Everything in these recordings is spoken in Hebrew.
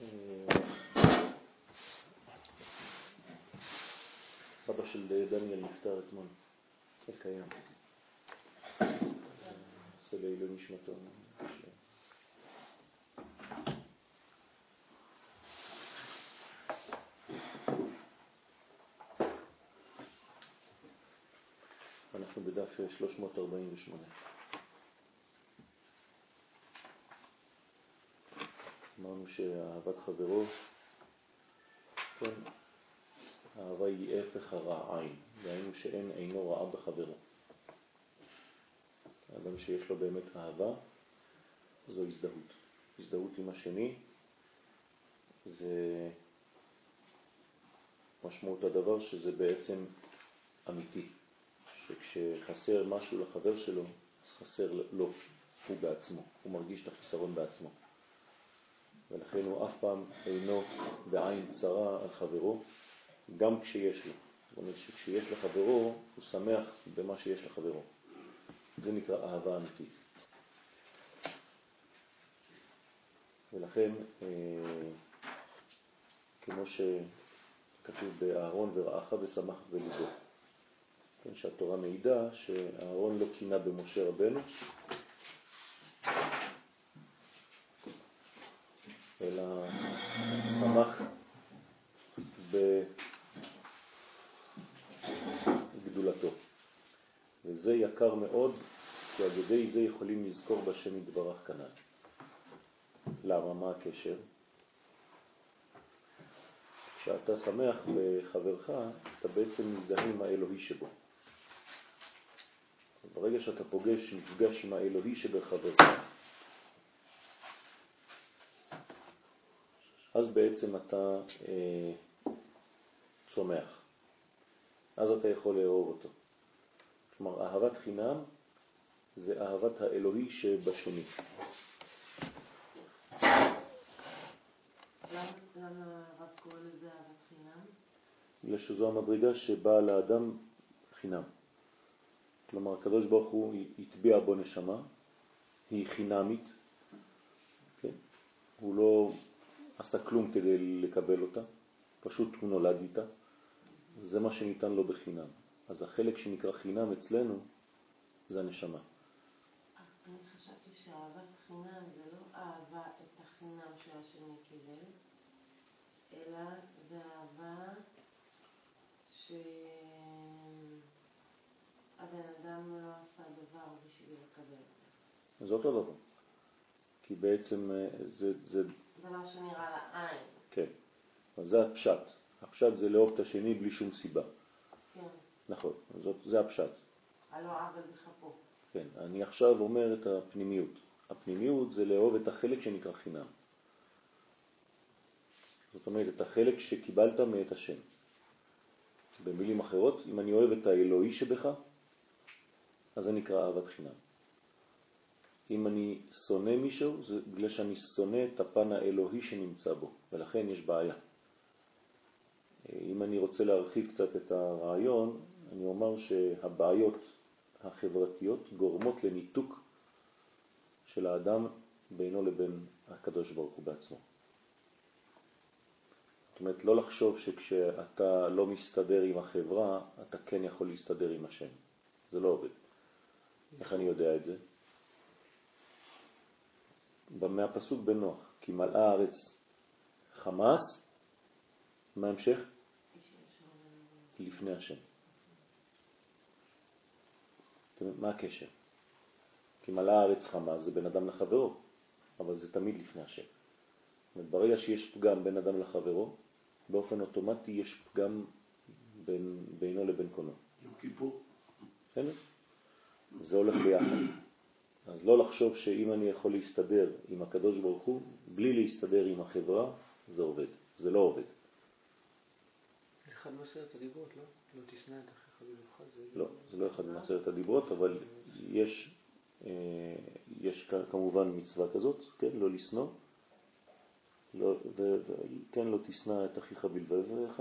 סבא של דניאל נפטר אתמול, הקיים. עושה לעילוי נשמתו. אנחנו בדף 348. אמרנו שאהבת חברו, כן, האהבה היא הפך הרע עין, דהיינו שאין אינו רעה בחברו. האדם שיש לו באמת אהבה, זו הזדהות. הזדהות עם השני, זה משמעות הדבר שזה בעצם אמיתי. שכשחסר משהו לחבר שלו, אז חסר לו, הוא בעצמו, הוא מרגיש את החיסרון בעצמו. ולכן הוא אף פעם אינו בעין צרה על חברו, גם כשיש לו. זאת אומרת שכשיש לחברו, הוא שמח במה שיש לחברו. זה נקרא אהבה אמיתית. ולכן, כמו שכתוב באהרון ורעך ושמח בליבו, כן, שהתורה מעידה שאהרון לא קינה במשה רבנו, אלא שמח בגדולתו. וזה יקר מאוד, כי על ידי זה יכולים לזכור בשם יתברך כנ"ל. למה? מה הקשר? כשאתה שמח בחברך, אתה בעצם מזדהה עם האלוהי שבו. ברגע שאתה נפגש עם האלוהי שבחברך, אז בעצם אתה צומח. אז אתה יכול לאהוב אותו. כלומר, אהבת חינם זה אהבת האלוהי שבשני. למה הרב קורא לזה אהבת חינם? בגלל שזו המדרגה שבאה לאדם חינם. כלומר, הקדוש ברוך הוא יטביע בו נשמה, היא חינמית, כן? הוא לא עשה כלום כדי לקבל אותה, פשוט הוא נולד איתה. זה מה שניתן לו בחינם. אז החלק שנקרא חינם אצלנו זה הנשמה. אני חשבתי שאהבת חינם זה לא אהבה את החינם שהשני קיבל, אלא זה אהבה שהבן אדם לא עשה דבר בשביל לקבל אותה. זה אותו דבר. כי בעצם זה דבר שנראה לעין. כן. אז זה הפשט. הפשט זה לאהוב את השני בלי שום סיבה. כן. נכון. זה הפשט. הלא עוול בכפו. כן. אני עכשיו אומר את הפנימיות. הפנימיות זה לאהוב את החלק שנקרא חינם. זאת אומרת, את החלק שקיבלת מאת השם. במילים אחרות, אם אני אוהב את האלוהי שבך, אז זה נקרא אהבת חינם. אם אני שונא מישהו, זה בגלל שאני שונא את הפן האלוהי שנמצא בו, ולכן יש בעיה. אם אני רוצה להרחיב קצת את הרעיון, אני אומר שהבעיות החברתיות גורמות לניתוק של האדם בינו לבין הקדוש ברוך הוא בעצמו. זאת אומרת, לא לחשוב שכשאתה לא מסתדר עם החברה, אתה כן יכול להסתדר עם השם. זה לא עובד. איך אני יודע את זה? מהפסוק בנוח, כי מלאה הארץ חמאס, מה המשך? לפני השם. מה הקשר? כי מלאה הארץ חמאס זה בין אדם לחברו, אבל זה תמיד לפני השם. ברגע שיש פגם בין אדם לחברו, באופן אוטומטי יש פגם בינו לבין קונו. יום כיפור. זה הולך ביחד. אז לא לחשוב שאם אני יכול להסתדר עם הקדוש ברוך הוא, בלי להסתדר עם החברה, זה עובד. זה לא עובד. אחד מעשרת הדיברות, לא? לא תשנא את אחיך בלבך. לא, זה לא אחד מעשרת הדיברות, אבל יש כמובן מצווה כזאת, כן? לא לשנוא. כן, לא תשנא את אחיך בלבבך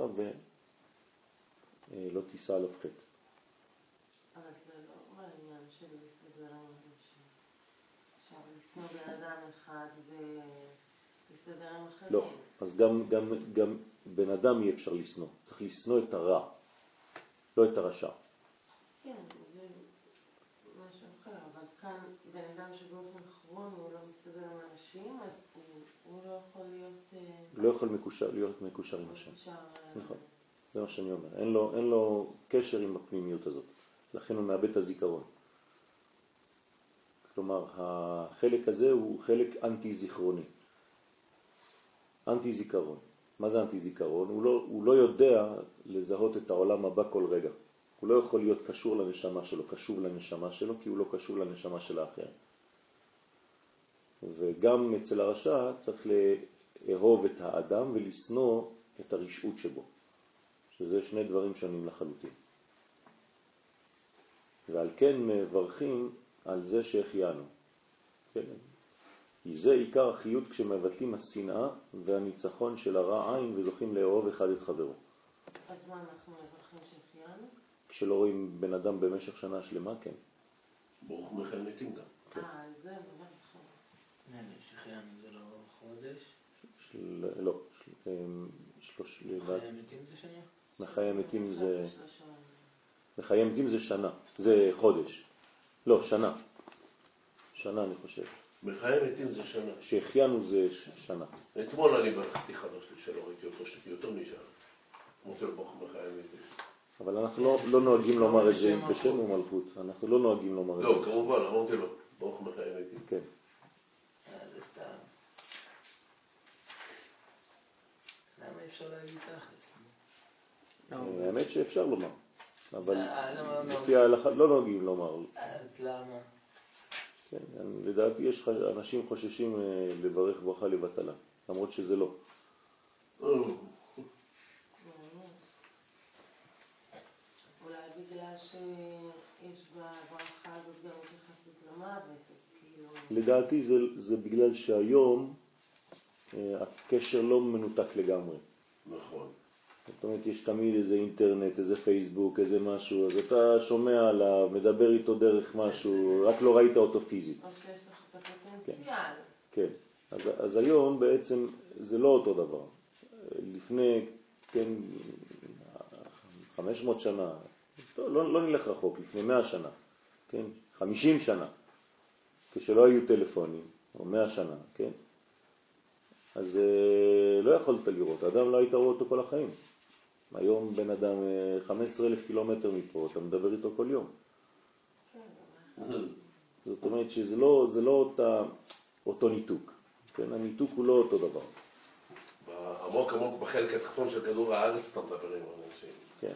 ולא תישא עליו חטא. אבל זה לא העניין של להסתדר עם אנשים. אפשר לשנוא בן אדם אחד ולהסתדר עם אחרים. לא, אז גם בן אדם אי אפשר לשנוא. צריך לשנוא את הרע, לא את הרשע. כן, זה משהו אחר, אבל כאן בן אדם שבאופן כרוני הוא לא מסתדר עם אנשים, אז הוא לא יכול להיות... לא יכול להיות מקושר עם השם. מקושר... נכון, זה מה שאני אומר. אין לו קשר עם הפנימיות הזאת. לכן הוא מאבד את הזיכרון. כלומר, החלק הזה הוא חלק אנטי-זיכרוני. אנטי-זיכרון. מה זה אנטי-זיכרון? הוא לא יודע לזהות את העולם הבא כל רגע. הוא לא יכול להיות קשור לנשמה שלו, קשור לנשמה שלו, כי הוא לא קשור לנשמה של האחר. וגם אצל הרשע צריך לאהוב את האדם ולשנוא את הרשעות שבו. שזה שני דברים שונים לחלוטין. ועל כן מברכים על זה שהחיינו. כן? כי זה עיקר החיות כשמבטלים השנאה והניצחון של הרע עין וזוכים לאהוב אחד את חברו. אז מה אנחנו מברכים שהחיינו? כשלא רואים בן אדם במשך שנה שלמה, כן. ברוך מחיים מתים גם. זה מברכים. שהחיינו זה לא חודש? לא. חיי המתים זה שנה? מחיי המתים זה... מחיי המתים זה שנה. זה חודש. לא, שנה. שנה אני חושב. מחיים מתים זה שנה. שהחיינו זה שנה. אתמול אני ברכתי חבר שלי שלא ראיתי אותו שתקי יותר משנה. אמרתי לו ברוך מחיים מתים. אבל אנחנו לא נוהגים לומר את זה בשם ומלכות. אנחנו לא נוהגים לומר את זה. לא, כמובן, אמרתי לו ברוך מחיים מתים. כן. זה סתם. למה אפשר להגיד תכלס? האמת שאפשר לומר. אבל למה לא לפי ההלכה לא נוהגים לומר. אז למה? כן, לדעתי יש אנשים חוששים לברך ברכה לבטלה, למרות שזה לא. אולי בגלל שיש בברכה הזאת גם התייחסות למוות, אז כאילו... לדעתי זה בגלל שהיום הקשר לא מנותק לגמרי. נכון. זאת אומרת, יש תמיד איזה אינטרנט, איזה פייסבוק, איזה משהו, אז אתה שומע עליו, מדבר איתו דרך משהו, רק לא ראית אותו פיזית. או שיש לך את הפוטנציאל. כן, אז היום בעצם זה לא אותו דבר. לפני, כן, 500 שנה, לא נלך רחוק, לפני 100 שנה, כן, 50 שנה, כשלא היו טלפונים, או 100 שנה, כן, אז לא יכולת לראות, האדם לא היית רואה אותו כל החיים. היום בן אדם 15,000 קילומטר מפה, אתה מדבר איתו כל יום. זאת אומרת שזה לא אותו ניתוק, כן? הניתוק הוא לא אותו דבר. עמוק בחלק התחתון של כדור הארץ אתה מדבר עם אנשים. כן.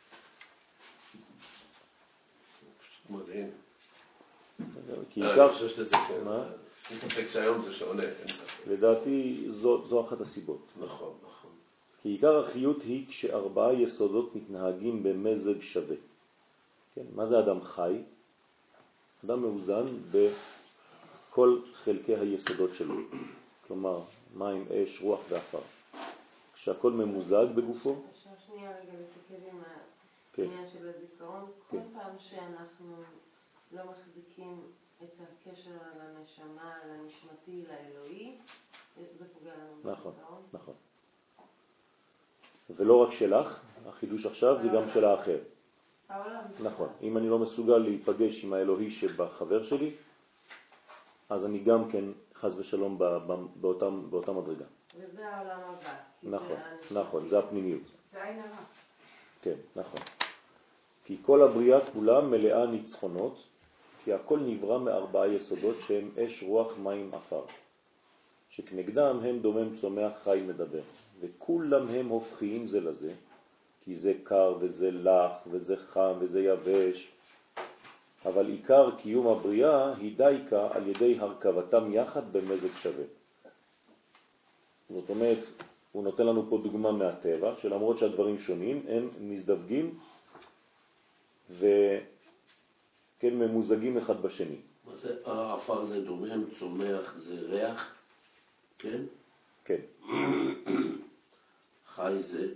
מדהים. אני חושב שזה כן. מה? אין ספק שהיום זה שעולה. לדעתי זו אחת הסיבות. נכון. כי עיקר החיות היא כשארבעה יסודות מתנהגים במזג שווה. כן? מה זה אדם חי? אדם מאוזן בכל חלקי היסודות שלו. כלומר, מים, אש, רוח ואפר. כשהכל ממוזג בגופו. אפשר שנייה רגע לתקד עם העניין של הזיכרון. כל פעם שאנחנו לא מחזיקים את הקשר לנשמה, לנשמתי, לאלוהי, זה פוגע לנו. נכון. ולא רק שלך, החידוש עכשיו זה גם של האחר. נכון, אם אני לא מסוגל להיפגש עם האלוהי שבחבר שלי, אז אני גם כן חס ושלום באותה מדרגה. וזה העולם הבא. נכון, זה הפנימיות. זה עין הרע. כן, נכון. כי כל הבריאה כולה מלאה ניצחונות, כי הכל נברא מארבעה יסודות שהם אש, רוח, מים, אפר. שכנגדם הם דומם, צומח, חי, מדבר. וכולם הם הופכים זה לזה, כי זה קר וזה לח וזה חם וזה יבש. אבל עיקר קיום הבריאה היא דייקה על ידי הרכבתם יחד במזג שווה. זאת אומרת, הוא נותן לנו פה דוגמה מהטבע, שלמרות שהדברים שונים, הם מזדווגים וכן ממוזגים אחד בשני. מה זה? האפר זה דומם, צומח זה ריח, כן? כן. חי זה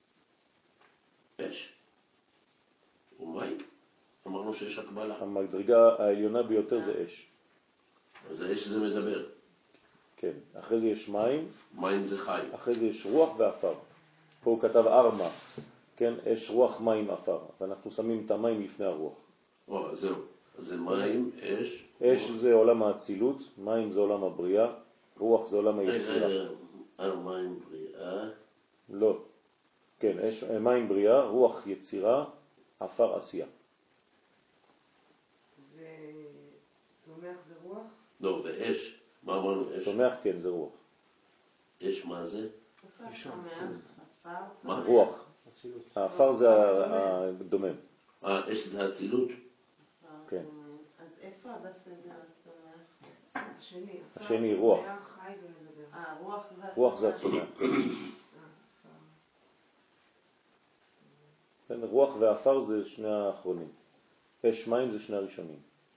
אש ומים. אמרנו שיש הקבלה. המדרגה העליונה ביותר זה אש. אז האש זה מדבר. כן, אחרי זה יש מים. מים זה חי. אחרי זה יש רוח ואפר. פה הוא כתב ארמה, כן, אש, רוח, מים, אפר. ואנחנו שמים את המים לפני הרוח. זהו. אז זה מים, אש. אש זה עולם האצילות, מים זה עולם הבריאה, רוח זה עולם היצירה. מים בריאה. לא. כן, מים בריאה, רוח יצירה, אפר עשייה. וצומח זה רוח? לא, ואש. מה אמרנו אש? צומח, כן, זה רוח. אש מה זה? מה? רוח. האפר זה הדומם. אש זה הצילות? כן. אז איפה בסדר הצומח? השני רוח. רוח זה הצומח. רוח ואפר זה שני האחרונים. אש מים זה שני הראשונים.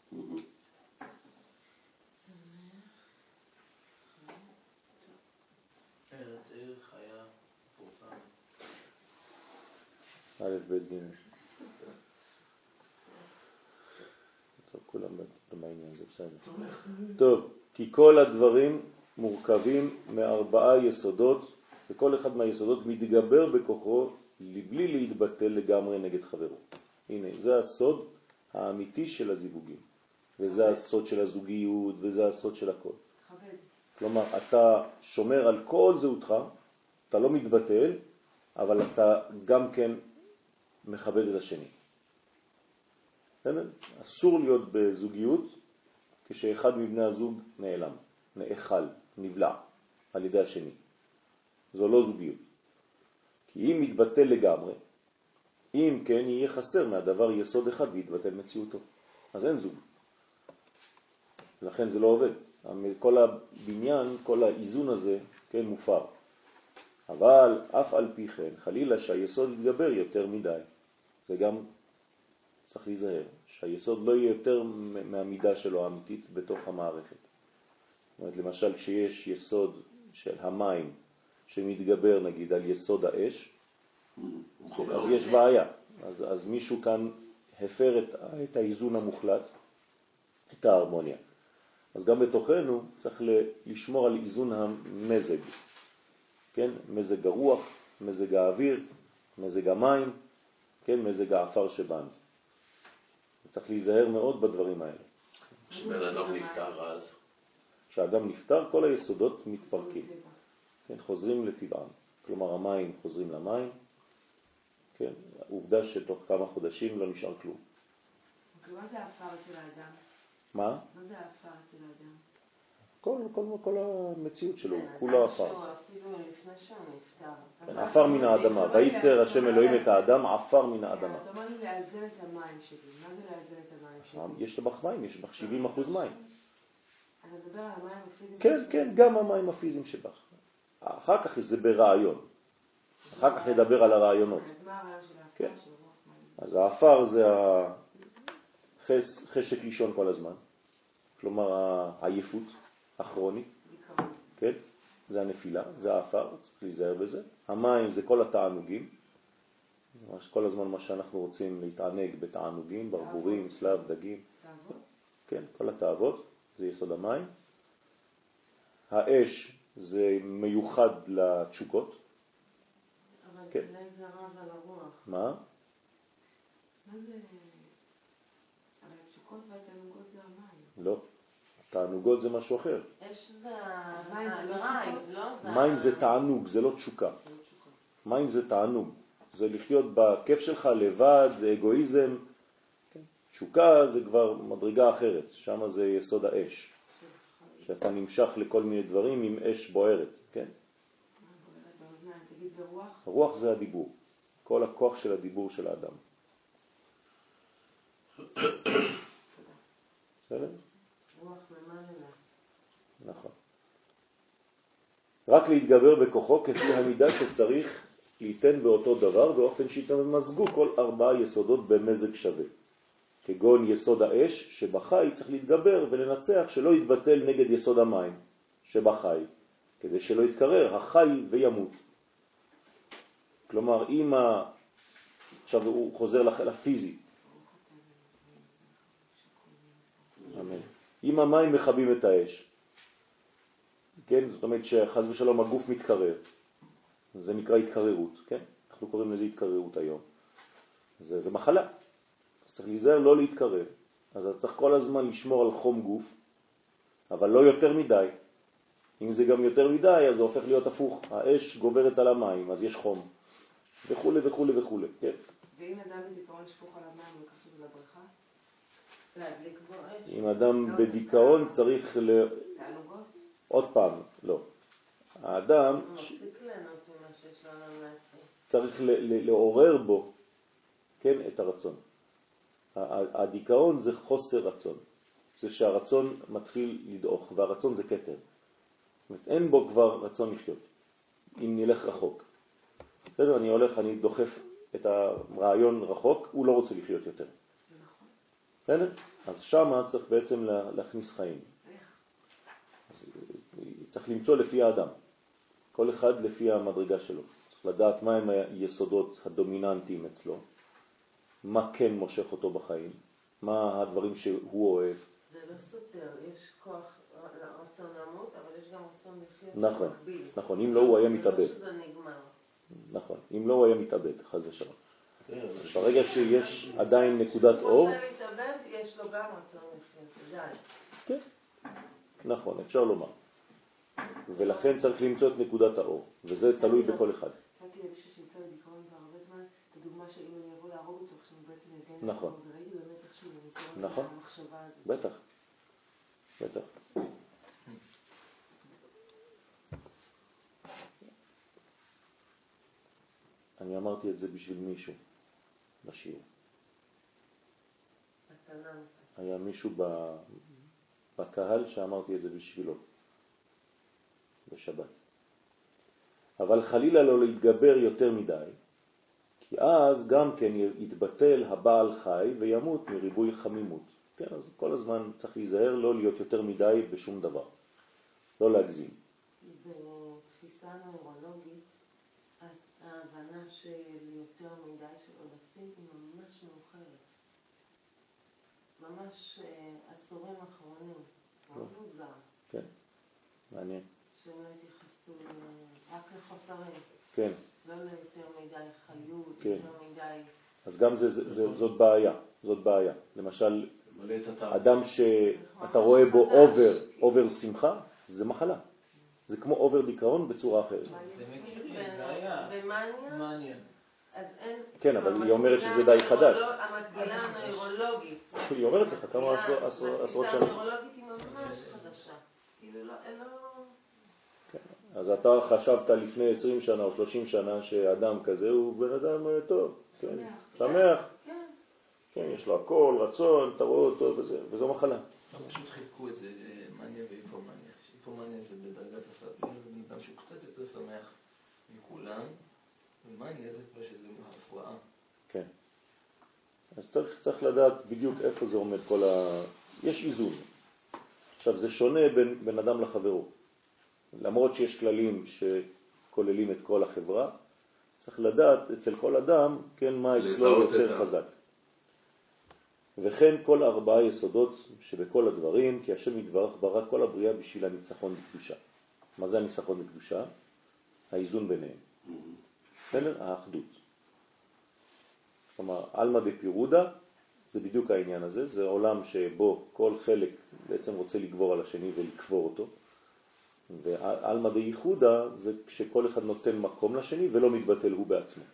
ארץ עיר, חיה, מפורסם. א' ב' ג'. טוב, כולם במעניין, זה בסדר. טוב, כי כל הדברים מורכבים מארבעה יסודות, וכל אחד מהיסודות מתגבר בכוחו לבלי להתבטל לגמרי נגד חברו. הנה, זה הסוד האמיתי של הזיווגים, וזה הסוד של הזוגיות, וזה הסוד של הכל. כלומר, אתה שומר על כל זהותך, אתה לא מתבטל, אבל אתה גם כן מכבד את השני. אסור להיות בזוגיות כשאחד מבני הזוג נעלם, נאכל, נבלע על ידי השני. זו לא זוגיות. כי אם מתבטל לגמרי, אם כן יהיה חסר מהדבר יסוד אחד ויתבטל מציאותו. אז אין זוג. לכן זה לא עובד. כל הבניין, כל האיזון הזה, כן, מופר. אבל אף על פי כן, חלילה שהיסוד יתגבר יותר מדי. זה גם צריך להיזהר, שהיסוד לא יהיה יותר מהמידה שלו האמיתית בתוך המערכת. זאת אומרת, למשל, כשיש יסוד של המים שמתגבר נגיד על יסוד האש, אז יש בעיה. אז מישהו כאן הפר את האיזון המוחלט, את ההרמוניה. אז גם בתוכנו צריך לשמור על איזון המזג. כן? מזג הרוח, מזג האוויר, מזג המים, כן? מזג האפר שבנו. צריך להיזהר מאוד בדברים האלה. כשבן אדם נפטר אז? כשאדם נפטר, כל היסודות מתפרקים. כן? חוזרים לטבעם. כלומר, המים חוזרים למים. כן? העובדה שתוך כמה חודשים לא נשאר כלום. מה זה האפר אצל האדם? מה? מה זה האפר אצל האדם? כל המציאות שלו, כולו אפר. אפילו לפני שהוא נפטר. אפר מן האדמה, וייצר השם אלוהים את האדם עפר מן האדמה. אתה אומר לי לאזן את המים שלי. מה זה לאזן את המים שלי? יש בך מים, יש בך 70% מים. אני מדבר על המים הפיזיים. כן, כן, גם המים הפיזיים שבך. אחר כך זה ברעיון. אחר כך נדבר על הרעיונות. אז מה הרעיון של האפר? כן. אז האפר זה חשק לישון כל הזמן. כלומר, העייפות הכרונית. כן? זה הנפילה, זה האפר, צריך להיזהר בזה. המים זה כל התענוגים. כל הזמן מה שאנחנו רוצים להתענג בתענוגים, ברבורים, סלב, דגים. כן, כל התאוות, זה יסוד המים. האש זה מיוחד לתשוקות. אבל כן. אולי זה רב על הרוח. מה? מה זה? אבל התשוקות והתענוגות זה המים. לא. תענוגות זה משהו אחר. אש זה המים, לא? מים זה תענוג, זה לא תשוקה. מים זה תענוג. זה לחיות בכיף שלך לבד, זה אגואיזם. תשוקה זה כבר מדרגה אחרת. שם זה יסוד האש. שאתה נמשך לכל מיני דברים עם אש בוערת. כן? הרוח זה הדיבור. כל הכוח של הדיבור של האדם. בסדר? רוח ממלא. נכון. רק להתגבר בכוחו כפי המידה שצריך ליתן באותו דבר, באופן שיתמזגו כל ארבעה יסודות במזג שווה. כגון יסוד האש שבחי צריך להתגבר ולנצח שלא יתבטל נגד יסוד המים שבחי, כדי שלא יתקרר החי וימות. כלומר, עכשיו הוא חוזר לפיזי. אמן. אם המים מכבים את האש, כן? זאת אומרת שחס ושלום הגוף מתקרר, זה נקרא התקררות, כן? אנחנו קוראים לזה התקררות היום. זה מחלה, צריך להיזהר לא להתקרר, אז אתה צריך כל הזמן לשמור על חום גוף, אבל לא יותר מדי. אם זה גם יותר מדי, אז זה הופך להיות הפוך, האש גוברת על המים, אז יש חום, וכו' וכו' וכו', כן? ואם אדם בדיכאון שפוך על המים, הוא לקח את זה לבריכה? להדליק בו אש? אם אדם בדיכאון צריך תענוגות? עוד פעם, לא. האדם הוא מפסיק ליהנות ממה שיש לעולם להציע. צריך לעורר בו, כן, את הרצון. הדיכאון זה חוסר רצון. זה שהרצון מתחיל לדעוך, והרצון זה כתר. אין בו כבר רצון לחיות, אם נלך רחוק. בסדר, אני דוחף את הרעיון רחוק, הוא לא רוצה לחיות יותר. בסדר? אז שמה צריך בעצם להכניס חיים. צריך למצוא לפי האדם. כל אחד לפי המדרגה שלו. צריך לדעת מה הם היסודות הדומיננטיים אצלו, מה כן מושך אותו בחיים, מה הדברים שהוא אוהב. זה לא סותר, יש כוח רצון למות, אבל יש גם רצון לחיות נכון, במקביל. נכון, אם לא הוא היה מתאבד. זה לא שזה נגמר. נכון, אם לא הוא היה מתאבד, חס ושלום. ברגע שיש עדיין נקודת אור... הוא רוצה להתאבד, יש לו גם רצון לחיות, די. כן, נכון, אפשר לומר. ולכן צריך למצוא את נקודת האור, וזה תלוי בכל אחד. ראיתי למישהו שנמצא בדיכאון כבר הרבה זמן, את הדוגמה שאם אני אבוא להרוג אותו, עכשיו הוא בעצם יגן לעצמו, נכון. וראיתי באמת איכשהו נכון. המחשבה הזאת. בטח, בטח. אני אמרתי את זה בשביל מישהו בשיעור. התנ"ך. היה מישהו בקהל שאמרתי את זה בשבילו, בשבת. אבל חלילה לא להתגבר יותר מדי, כי אז גם כן יתבטל הבעל חי וימות מריבוי חמימות. כן, אז כל הזמן צריך להיזהר לא להיות יותר מדי בשום דבר, לא להגזים. בתפיסה נוירולוגית, ההבנה של יותר מדי של עודפים היא ממש מאוחרת. ממש עשורים אחרונים. מאוד מוזר. כן, מעניין. שהם לא התייחסו רק לחוסרים. כן. לא ליותר מדי חיות, כן. יותר מדי... אז גם זאת בעיה, זאת בעיה. למשל, אדם שאתה רואה בו אובר שמחה, זה מחלה. זה כמו אובר דיכאון בצורה אחרת. זה מכירים, זה היה. במאניה? אז אין... כן, אבל היא אומרת שזה די חדש. המקבילה הנוירולוגית. היא אומרת לך כמה עשרות התפיסה שנים. הנוירולוגית היא ממש חדשה. כאילו לא... אז אתה חשבת לפני 20 שנה או 30 שנה שאדם כזה הוא בן אדם טוב, כן, שמח, כן, יש לו הכל, רצון, אתה רואה אותו וזו מחלה. פשוט חילקו את זה מניה והיפומניה. היפומניה זה בדרגת הסרטן, זה בן אדם שהוא קצת יותר שמח מכולם, ומניה זה כבר שזה הפרעה. כן. אז צריך לדעת בדיוק איפה זה עומד כל יש איזון. עכשיו זה שונה בין אדם לחברו. למרות שיש כללים שכוללים את כל החברה, צריך לדעת אצל כל אדם, כן, מה אצלו יותר חזק. וכן כל 4 יסודות שבכל הדברים, כי השם יתברך ברא כל הבריאה בשביל הניצחון בקדושה. מה זה הניצחון בקדושה? האיזון ביניהם. האחדות. כלומר, אלמא דפירודה, זה בדיוק העניין הזה, זה עולם שבו כל חלק בעצם רוצה לגבור על השני ולקבור אותו. ואלמא דייחודה זה כשכל אחד נותן מקום לשני ולא מתבטל הוא בעצמו.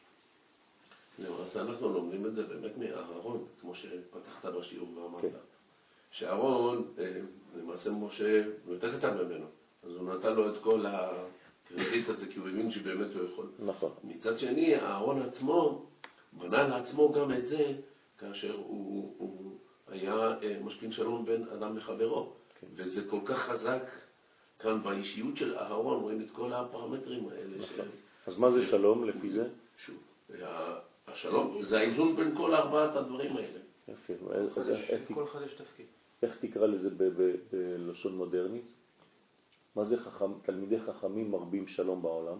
למעשה אנחנו לומדים את זה באמת מאהרון, כמו שפתחת בשיעור ואמרת. שאהרון, למעשה משה, הוא יותר קטן ממנו, אז הוא נתן לו את כל הקרדיט הזה, כי הוא הבין שבאמת הוא יכול. נכון. מצד שני, אהרון עצמו בנה לעצמו גם את זה, כאשר הוא היה משכין שלום בין אדם לחברו. וזה כל כך חזק כאן באישיות של אהרון, רואים את כל הפרמטרים האלה. אז מה זה שלום לפי זה? שוב, השלום זה האיזון בין כל 4 הדברים האלה. יפה. כל אחד יש תפקיד. איך תקרא לזה בלשון מודרנית? מה זה תלמידי חכמים מרבים שלום בעולם?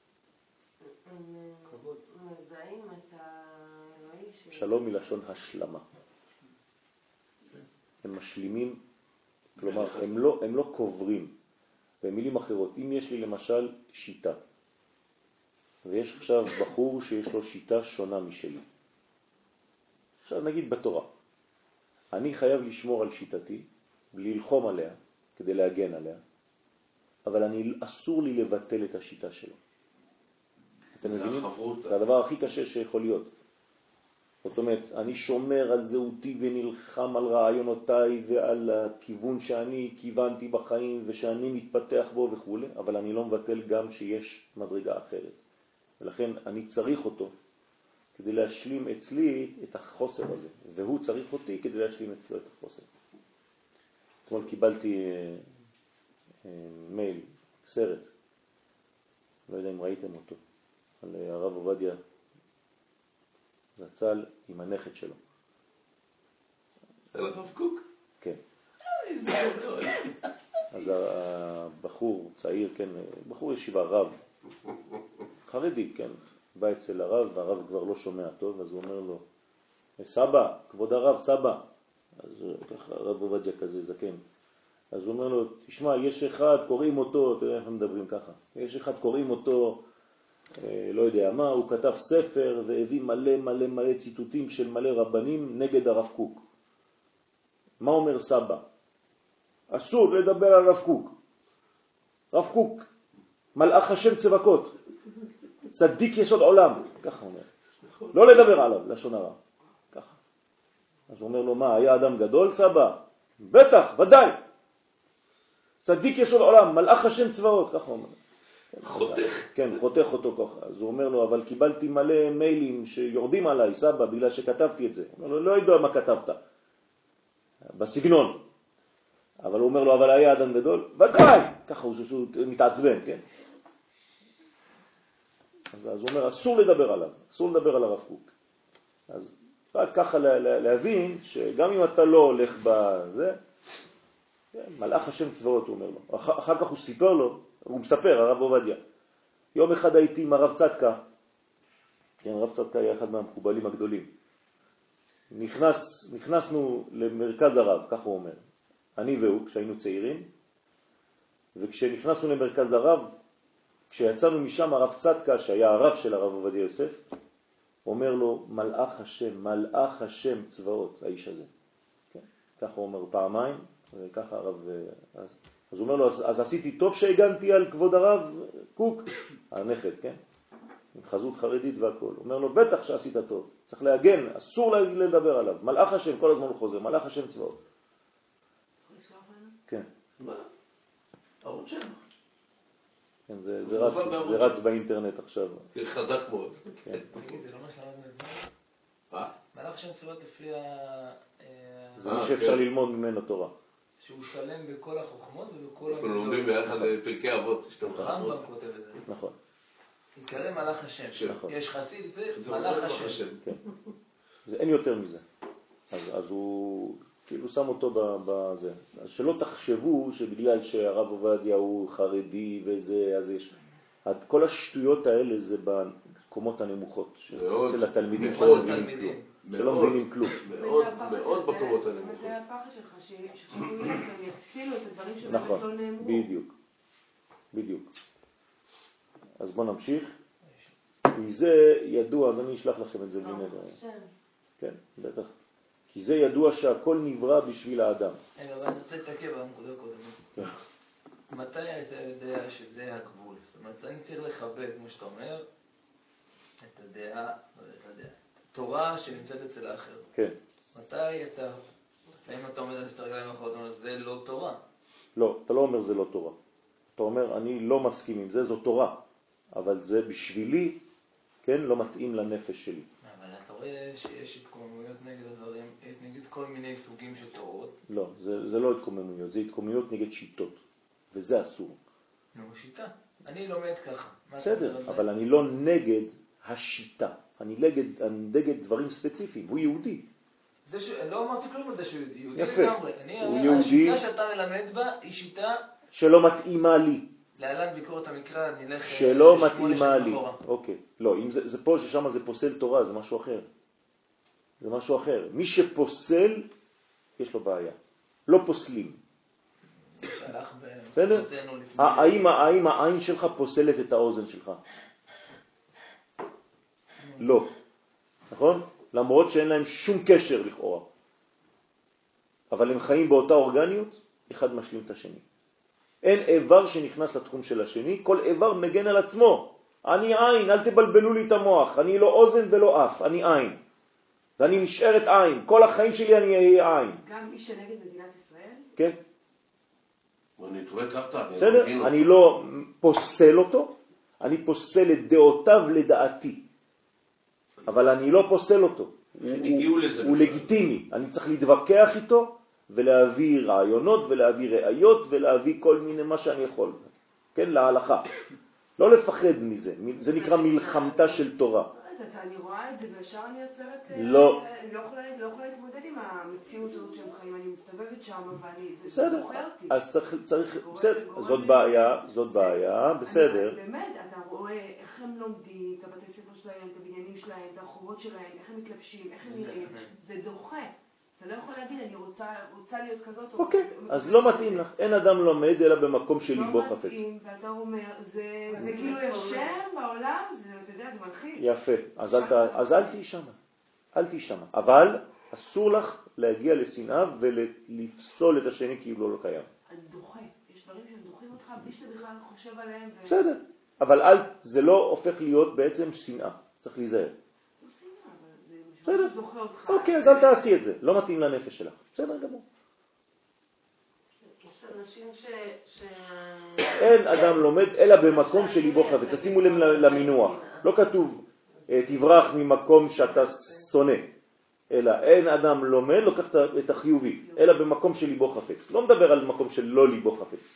כבוד. מזהים את האלוהי ש... שלום מלשון השלמה. הם משלימים, כלומר הם לא קוברים, במילים אחרות, אם יש לי למשל שיטה, ויש עכשיו בחור שיש לו שיטה שונה משלי, עכשיו נגיד בתורה, אני חייב לשמור על שיטתי, ללחום עליה, כדי להגן עליה, אבל אסור לי לבטל את השיטה שלו. אתם מבינים? זה הדבר הכי קשה שיכול להיות. זאת אומרת, אני שומר על זהותי ונלחם על רעיונותיי ועל הכיוון שאני כיוונתי בחיים ושאני מתפתח בו וכו', אבל אני לא מבטל גם שיש מדרגה אחרת. ולכן אני צריך אותו כדי להשלים אצלי את החוסר הזה, והוא צריך אותי כדי להשלים אצלו את החוסר. אתמול קיבלתי מייל, סרט, לא יודע אם ראיתם אותו, על הרב עובדיה זצ"ל עם הנכד שלו. על הרב קוק? כן. איזה גדול. אז הבחור צעיר, כן, בחור ישיבה, רב, חרדי, כן, בא אצל הרב, והרב כבר לא שומע טוב, אז הוא אומר לו, סבא, כבוד הרב, סבא. אז ככה, הרב עובדיה כזה זקן. אז הוא אומר לו, תשמע, יש אחד, קוראים אותו, תראה איך הם מדברים ככה, יש אחד, קוראים אותו, לא יודע מה, הוא כתב ספר והביא מלא מלא מלא ציטוטים של מלא רבנים נגד הרב קוק. מה אומר סבא? אסור לדבר על רב קוק. רב קוק, מלאך השם צבקות, צדיק יסוד עולם, ככה אומר. לא לדבר עליו, לשון הרע. ככה. אז הוא אומר לו, מה, היה אדם גדול סבא? בטח, ודאי. צדיק יסוד עולם, מלאך השם צבאות, ככה אומר. חותך. כן, חותך אותו ככה. אז הוא אומר לו, אבל קיבלתי מלא מיילים שיורדים עליי, סבא, בגלל שכתבתי את זה. הוא אומר לו, לא יודע מה כתבת. בסגנון. אבל הוא אומר לו, אבל היה אדם גדול? ודאי! ככה הוא מתעצבן, כן? אז הוא אומר, אסור לדבר עליו, אסור לדבר על הרב קוק. אז רק ככה להבין שגם אם אתה לא הולך בזה, מלאך השם צבאות, הוא אומר לו. אחר כך הוא סיפר לו, הוא מספר, הרב עובדיה. יום אחד הייתי עם הרב צדקה, כן, הרב צדקה היה אחד מהמקובלים הגדולים. נכנסנו למרכז הרב, כך הוא אומר. אני והוא, כשהיינו צעירים, וכשנכנסנו למרכז הרב, כשיצאנו משם הרב צדקה, שהיה הרב של הרב עובדיה יוסף, אומר לו, מלאך השם צבאות, האיש הזה. כן? ככה הוא אומר פעמיים, וככה הרב... אז הוא אומר לו, אז עשיתי טוב שהגנתי על כבוד הרב קוק, הנכד, כן? עם חזות חרדית והכל. הוא אומר לו, בטח שעשית טוב, צריך להגן, אסור לדבר עליו. מלאך השם, כל הזמן הוא חוזר, מלאך השם צבאות. כן. מה? ערוץ שם. כן, זה רץ באינטרנט עכשיו. חזק מאוד. תגיד, זה לא מה שלמדנו? מלאך שם צבאות לפי זה מה שאפשר ללמוד ממנו תורה. שהוא שלם בכל החוכמות ובכל אנחנו לומדים ביחד פרקי אבות. רמב"ם כותב את זה. נכון. יקרא מלאך השם. נכון. יש חסיד, זה מלאך השם. כן. אין יותר מזה. אז הוא כאילו שם אותו בזה. אז שלא תחשבו שבגלל שהרב עובדיה הוא חרדי וזה, אז יש... כל השטויות האלה זה במקומות הנמוכות. אצל התלמידים שלא מבינים כלום. מאוד בקומות הנמוכות. זה הפחד שלך, שחשובים והם יפצילו את הדברים שבאמת נכון, לא נאמרו. בדיוק. אז בואו נמשיך. כי זה ידוע, אז אני אשלח לכם את זה בלי נדר. כן, בטח. כי זה ידוע שהכל נברא בשביל האדם. רגע, אבל אני רוצה להתעכב בנקודה קודם. מתי אתה יודע שזה הגבול? זאת אומרת, אני צריך לכבד, כמו שאתה אומר, את הדעה, תורה שנמצאת אצל האחר. כן. מתי אתה, לפעמים אתה עומד על שתי רגליים אחרות, אתה אומר, זה לא תורה. לא, אתה לא אומר זה לא תורה. אתה אומר, אני לא מסכים עם זה, זו תורה. אבל זה בשבילי, כן, לא מתאים לנפש שלי. אבל אתה רואה שיש התקוממויות נגד הדברים, נגד כל מיני סוגים של תורות. לא, זה לא התקוממויות, זה התקוממויות נגד שיטות. וזה אסור. נו, שיטה. אני לומד ככה. בסדר, אבל אני לא נגד השיטה. אני נגד דברים ספציפיים. הוא יהודי. לא אמרתי כלום על זה שהוא יהודי. יפה. הוא יהודי. השיטה שאתה מלמד בה היא שיטה... שלא מתאימה לי. להלן ביקורת המקרא, נלך... שלא מתאימה לי. אוקיי. לא, אם זה פה ששם זה פוסל תורה, זה משהו אחר. זה משהו אחר. מי שפוסל, יש לו בעיה. לא פוסלים. שלח בסדר? במקומותינו לפני... האם העין שלך פוסלת את האוזן שלך? לא. נכון? למרות שאין להם שום קשר לכאורה. אבל הם חיים באותה אורגניות, אחד משלים את השני. אין איבר שנכנס לתחום של השני, כל איבר מגן על עצמו. אני עין, אל תבלבלו לי את המוח. אני לא אוזן ולא אף, אני עין. ואני נשארת עין. כל החיים שלי אני אהיה עין. גם מי שנגד מדינת ישראל? כן. אני טועה ככה, בסדר? אני לא פוסל אותו, אני פוסל את דעותיו לדעתי. אבל אני לא פוסל אותו. הוא לגיטימי. אני צריך להתווכח איתו ולהביא רעיונות ולהביא ראיות ולהביא כל מיני מה שאני יכול. כן, להלכה. לא לפחד מזה. זה נקרא מלחמתה של תורה. אני רואה את זה וישר אני יוצרת... לא. אני לא יכולה להתמודד עם המציאות הזאת שהם חיים. אני מסתובבת שם ואני... בסדר. אז צריך... בסדר. זאת בעיה. בסדר. באמת, אתה רואה איך הם לומדים, את הבתי ספר שלהם, את הבניינים שלהם, את הרחובות שלהם, איך הם מתלבשים, איך הם נראים. זה דוחה. אתה לא יכול להגיד, אני רוצה להיות כזאת. אוקיי, אז לא מתאים לך. אין אדם לומד אלא במקום של ליבו חפץ. לא מתאים, ואתה אומר, זה כאילו ישם בעולם, אתה יודע, זה מלחיץ. יפה, אז אל תהי שמה. אל תהי שמה. אבל אסור לך להגיע לשנאה ולפסול את השני כאילו לא קיים. אני דוחה. יש דברים שהם דוחים אותך בלי שאתה בכלל חושב עליהם. בסדר, אבל זה לא הופך להיות בעצם שנאה. צריך להיזהר. בסדר. אוקיי, אז אל תעשי את זה. לא מתאים לנפש שלך. בסדר גמור. יש אנשים אין אדם לומד אלא במקום של ליבו חפץ. תשימו לב למינוח. לא כתוב תברח ממקום שאתה שונא. אלא אין אדם לומד, לוקח את החיובי. אלא במקום של ליבו חפץ. לא מדבר על מקום של לא ליבו חפץ.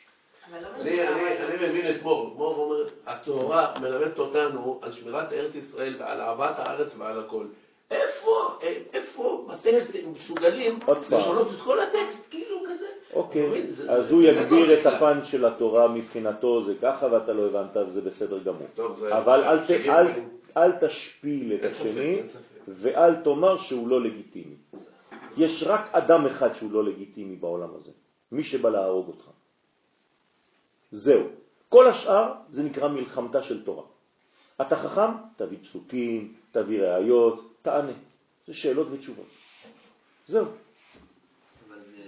אני מבין את מור. מור אומר, התורה מלמדת אותנו על שמירת ארץ ישראל ועל אהבת הארץ ועל הכל. איפה בטקסט הם מסוגלים לשנות את כל הטקסט, כאילו כזה? אוקיי, אז הוא יגביר את הפן של התורה מבחינתו, זה ככה ואתה לא הבנת, זה בסדר גמור. אבל אל תשפיל את השני ואל תאמר שהוא לא לגיטימי. יש רק אדם אחד שהוא לא לגיטימי בעולם הזה, מי שבא להרוג אותך. זהו. כל השאר זה נקרא מלחמתה של תורה. אתה חכם? תביא פסוקים, תביא ראיות, תענה. זה שאלות ותשובות. זהו. אבל זה...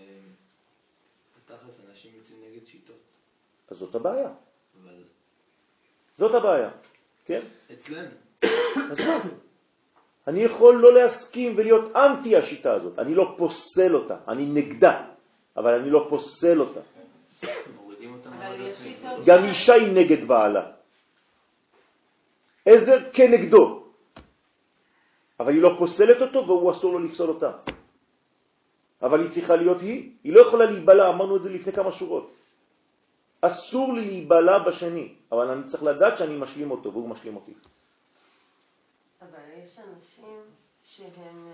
בתכלס אנשים יוצאים נגד שיטות. אז זאת הבעיה. אבל... זאת הבעיה. כן? אצלנו. אז מה? אני יכול לא להסכים ולהיות אנטי השיטה הזאת. אני לא פוסל אותה. אני נגדה. אבל אני לא פוסל אותה. מורידים אותם. גם אישה היא נגד בעלה. עזר כנגדו. אבל היא לא פוסלת אותו והוא אסור לו לפסול אותה. אבל היא צריכה להיות היא לא יכולה להיבלה, אמרנו את זה לפני כמה שורות. אסור לי להיבלה בשני, אבל אני צריך לדעת שאני משלים אותו והוא משלים אותי. אבל יש אנשים שהם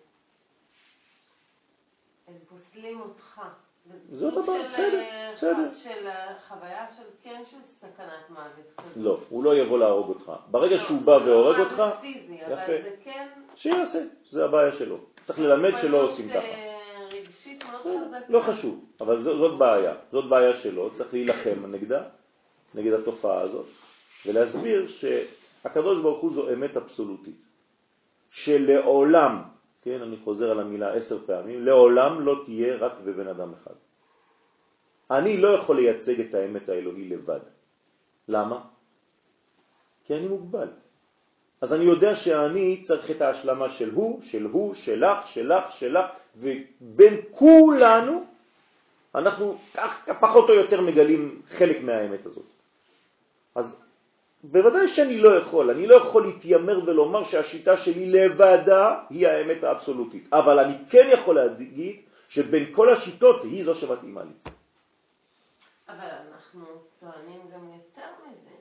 פוסלים אותך. זאת הבעיה, בסדר. של חוויה של סכנת מוות. לא, הוא לא יבוא להרוג אותך. ברגע שהוא בא והורג אותך, יפה. שיעשה, זה הבעיה שלו. צריך ללמד שלא עושים ככה. רגשית מאוד חזקה. לא חשוב, אבל זאת בעיה. זאת בעיה שלו, צריך להילחם נגדה, נגד התופעה הזאת, ולהסביר שהקדוש ברוך הוא זו אמת אבסולוטית. שלעולם, כן, אני חוזר על המילה 10 פעמים, לעולם לא תהיה רק בבן אדם אחד. אני לא יכול לייצג את האמת האלוהי לבד. למה? כי אני מוגבל. אז אני יודע שאני צריך את ההשלמה של הוא, של הוא, שלך, שלך, שלך, ובין כולנו אנחנו פחות או יותר מגלים חלק מהאמת הזאת. אז בוודאי שאני לא יכול להתיימר ולומר שהשיטה שלי לבדה היא האמת האבסולוטית. אבל אני כן יכול להגיד שבין כל השיטות היא זו שמתאימה לי. אבל אנחנו טוענים גם יותר מזה.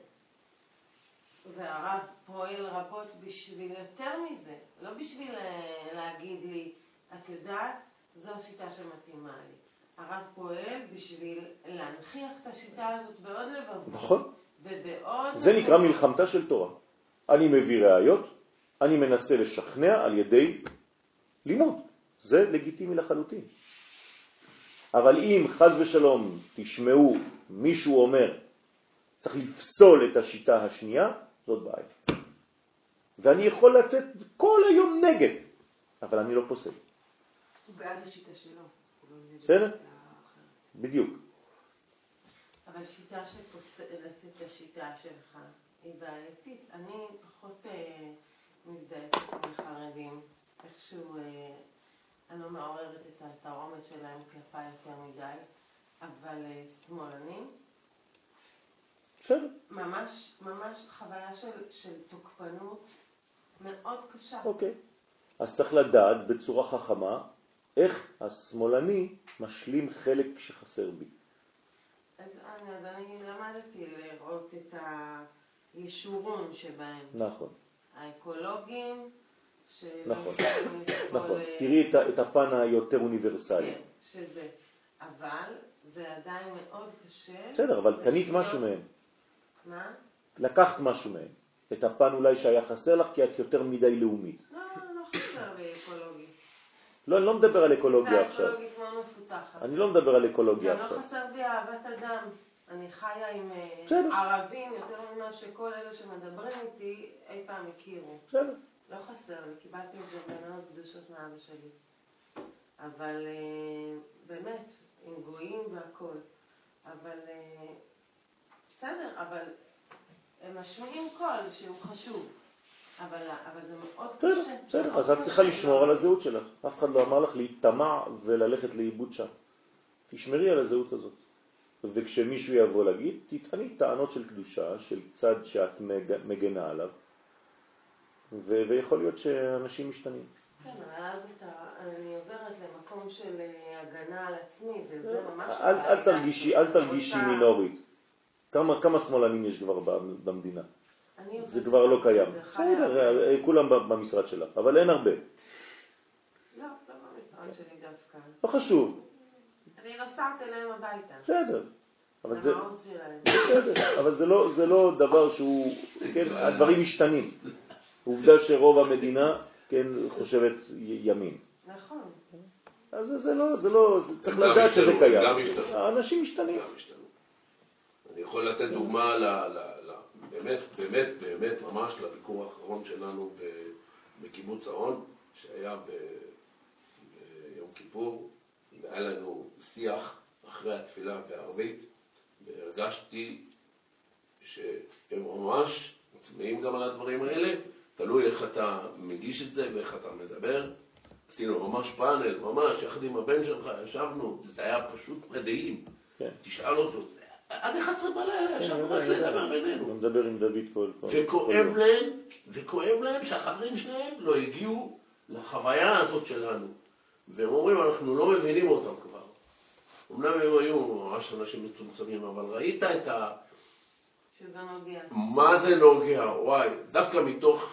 והרב פועל רבות בשביל יותר מזה. לא בשביל להגיד לי, את יודעת, זו שיטה שמתאימה לי. הרב פועל בשביל להנכיח את השיטה הזאת בעוד לבבות. נכון. ובעוד... זה נקרא מלחמתה של תורה. אני מביא ראיות, אני מנסה לשכנע על ידי לימוד. זה לגיטימי לחלוטין. אבל אם חז ושלום תשמעו מישהו אומר צריך לפסול את השיטה השנייה, זאת בעיה. ואני יכול לצאת כל היום נגד, אבל אני לא פוסל. הוא בעד השיטה שלו. בסדר? בדיוק. אבל שיטה שפוסלת את השיטה שלך היא בעייתית. אני פחות מזדהית עם חרדים. איכשהו אני לא מעוררת את התרעומת שלהם כלפי יותר מדי, אבל שמאלנים. בסדר. ממש חוויה של תוקפנות מאוד קשה. אוקיי. אז צריך לדעת בצורה חכמה איך השמאלני משלים חלק שחסר בי. אז אני למדתי לראות את הישורון שבהם. נכון. האקולוגים, נכון. נכון. תראי את הפן היותר אוניברסלי. כן, שזה. אבל זה עדיין מאוד קשה. בסדר, אבל קנית משהו מהם. מה? לקחת משהו מהם. את הפן אולי שהיה חסר לך כי את יותר מדי לאומית. לא חסר לי אקולוגי. לא, אני לא מדבר על אקולוגיה עכשיו. זה אקולוגית מאוד מפותחת. אני לא מדבר על אקולוגיה גם עכשיו. לא חסר בי אהבת אדם. אני חיה עם בסדר. ערבים יותר ממה שכל אלה שמדברים איתי אי פעם הכירו. בסדר. לא חסר לי, קיבלתי את זה במאות קדושות מאבא שלי. אבל באמת, עם גויים והכל. אבל בסדר, אבל הם משמיעים קול שהוא חשוב. אבל זה מאוד בסדר, קשה. בסדר. אז את צריכה לשמור על הזהות שלך. אף אחד לא אמר לך להתטמע וללכת לאיבוד שם. תשמרי על הזהות הזאת. וכשמישהו יבוא להגיד, תטעני טענות של קדושה, של צד שאת מגנה עליו, ויכול להיות שאנשים משתנים. כן, אבל אז אני עוברת למקום של הגנה על עצמי, וזה ממש... אל תרגישי מינורית. כמה שמאלנים יש כבר במדינה? זה כבר לא קיים. בסדר, כולם במשרד שלך, אבל אין הרבה. לא במשרד שלי דווקא. לא חשוב. אני נוסעת אליהם הביתה. בסדר. זה מעוז שלהם. בסדר, אבל זה לא דבר שהוא, כן, הדברים משתנים. עובדה שרוב המדינה, כן, חושבת ימין. נכון. אז זה לא, צריך לדעת שזה קיים. גם משתנו. האנשים משתנים. גם משתנו. אני יכול לתת דוגמה באמת ממש לביקור האחרון שלנו בקיבוץ האון, שהיה ביום כיפור, והיה לנו שיח אחרי התפילה בערבית, והרגשתי שהם ממש מצביעים גם על הדברים האלה, תלוי איך אתה מגיש את זה ואיך אתה מדבר. עשינו ממש פאנל, ממש, יחד עם הבן שלך, ישבנו, זה היה פשוט מדהים. כן. תשאל אותו, עד 11 בלילה ישבנו רק לדבר בינינו. הוא מדבר עם דוד כל וכואב להם שהחברים שלהם לא הגיעו לחוויה הזאת שלנו. והם אומרים, אנחנו לא מבינים אותם כבר. אמנם הם היו ממש אנשים מצומצמים, אבל ראית את שזה נוגע. מה זה נוגע? וואי, דווקא מתוך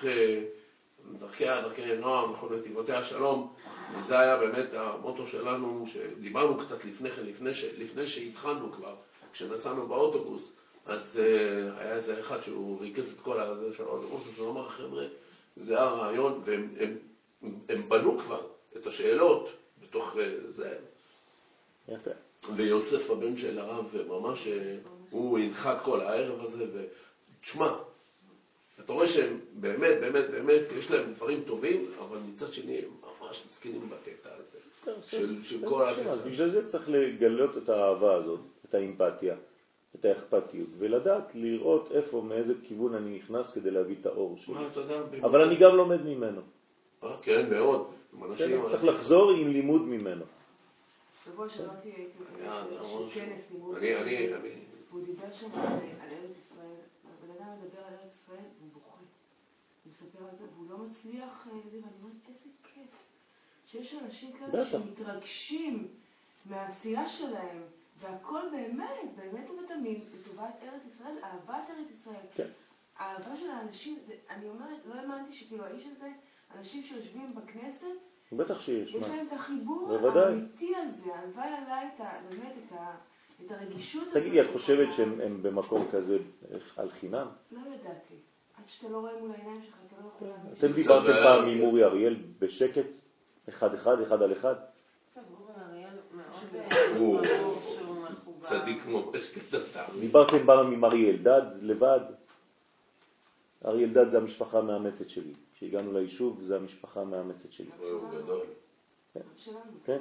דרכי נועם וכל נתיבותיה שלום, וזה היה באמת המוטו שלנו, שדיברנו קצת לפני שהתחלנו כבר, כשנסענו באוטובוס, אז היה איזה אחד שהוא ריכז את כל הזה של האוטובוס, והוא אמר, חבר'ה, זה הרעיון, והם בנו כבר את השאלות בתוך זה. יפה. ויוסף הבן של הרב, ממש הוא הנחת כל הערב הזה, ותשמע, אתה רואה שהם באמת, יש להם דברים טובים, אבל מצד שני הם ממש מסכינים בקטע הזה, של כל הקטע. אז בגלל זה צריך לגלות את האהבה הזאת, את האמפתיה, את האכפתיות, ולדעת, לראות איפה, מאיזה כיוון אני נכנס כדי להביא את האור שלי. אבל אני גם לומד ממנו. כן, מאוד. צריך לחזור עם לימוד ממנו. שבוע שבאתי איזשהו כנס לימוד, והוא דיבר שם על ארץ ישראל, הבן אדם מדבר על ארץ ישראל, הוא בוכה. הוא מספר על זה, והוא לא מצליח, ואני אומרת, איזה כיף, שיש אנשים כאלה שמתרגשים מהעשייה שלהם, והכל באמת ובתמיד, לטובת ארץ ישראל, אהבת ארץ ישראל. האהבה של האנשים, אני אומרת, לא האמנתי שכאילו האיש הזה, אנשים שיושבים בכנסת, בטח שיש, יש להם את החיבור האמיתי הזה, הלוואי עליי באמת את הרגישות הזאת. תגידי, את חושבת שהם במקום כזה על חינם? לא ידעתי. עד שאתה לא רואה מול העיניים שלך, אתה לא יכול להבין. אתם דיברתם פעם עם אורי אריאל בשקט? אחד על אחד? טוב, אורי אריאל מאוד הוא צדיק כמו אסקדתה. דיברתם פעם עם אריה אלדד לבד. אריה אלדד זה המשפחה המאמצת שלי. כשהגענו ליישוב זה המשפחה המאמצת שלי. הוא גדול. כן.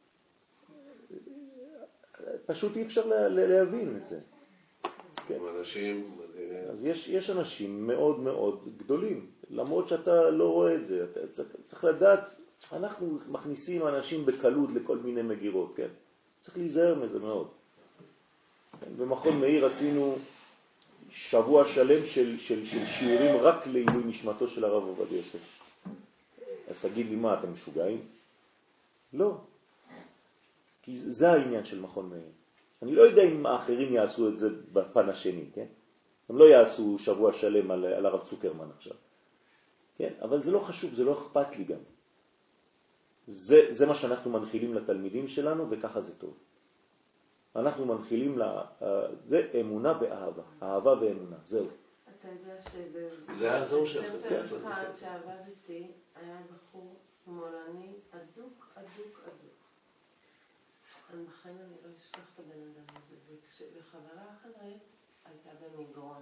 פשוט אי אפשר להבין את זה. אנשים... אז יש אנשים מאוד מאוד גדולים, למרות שאתה לא רואה את זה. אתה צריך לדעת, אנחנו מכניסים אנשים בקלות לכל מיני מגירות, כן? צריך להיזהר מזה מאוד. במכון מאיר עשינו שבוע שלם של שיעורים רק לעילוי נשמתו של הרב עובדיה יוסף. אז תגיד לי מה, אתם משוגעים? לא. כי זה העניין של מכון מאיר. אני לא יודע אם האחרים יעשו את זה בפן השני, כן? הם לא יעשו שבוע שלם על הרב צוקרמן עכשיו. כן? אבל זה לא חשוב, זה לא אכפת לי גם. זה מה שאנחנו מנחילים לתלמידים שלנו, וככה זה טוב. אנחנו מנחילים זה אמונה באהבה. אהבה ואמונה, זהו. אתה יודע זה העזור שלך. בספר אחד שעבדתי, היה בחור שמאלני אדוק, אדוק, אדוק. בחיים אני לא אשכח את הבן אדם הזה, וחברה אחרת הייתה במגרון,